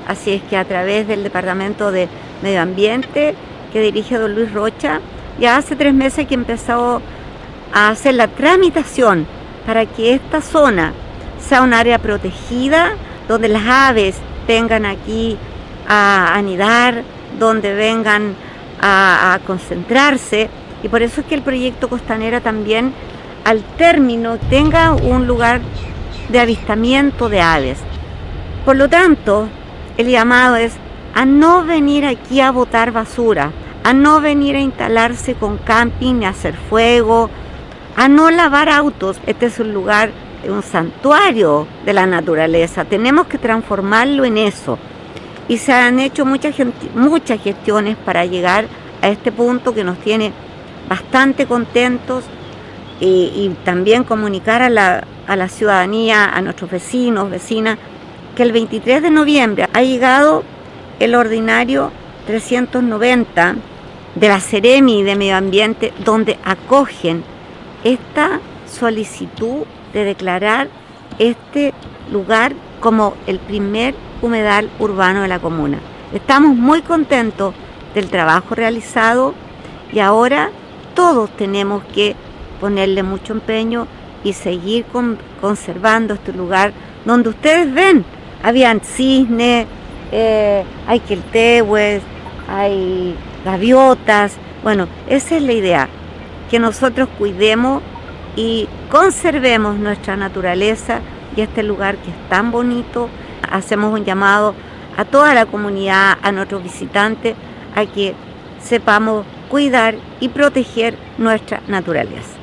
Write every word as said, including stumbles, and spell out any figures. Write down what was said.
Así es que a través del Departamento de Medio Ambiente que dirige don Luis Rocha, ya hace tres meses que empezó a hacer la tramitación para que esta zona sea un área protegida, donde las aves vengan aquí a anidar, donde vengan a, a concentrarse, y por eso es que el proyecto Costanera también al término tenga un lugar de avistamiento de aves. Por lo tanto, el llamado es a no venir aquí a botar basura, a no venir a instalarse con camping, a hacer fuego, a no lavar autos. Este es un lugar, un santuario de la naturaleza, tenemos que transformarlo en eso. Y se han hecho muchas, muchas gestiones para llegar a este punto que nos tiene bastante contentos, y, y también comunicar a la, a la ciudadanía, a nuestros vecinos, vecinas, que el veintitrés de noviembre ha llegado el ordinario trescientos noventa de la Seremi de Medio Ambiente, donde acogen esta solicitud de declarar este lugar como el primer humedal urbano de la comuna. Estamos muy contentos del trabajo realizado y ahora todos tenemos que ponerle mucho empeño y seguir con, conservando este lugar donde ustedes ven, habían cisnes, eh, hay queltehues, hay gaviotas. Bueno, esa es la idea, que nosotros cuidemos y conservemos nuestra naturaleza y este lugar que es tan bonito. Hacemos un llamado a toda la comunidad, a nuestros visitantes, a que sepamos cuidar y proteger nuestra naturaleza.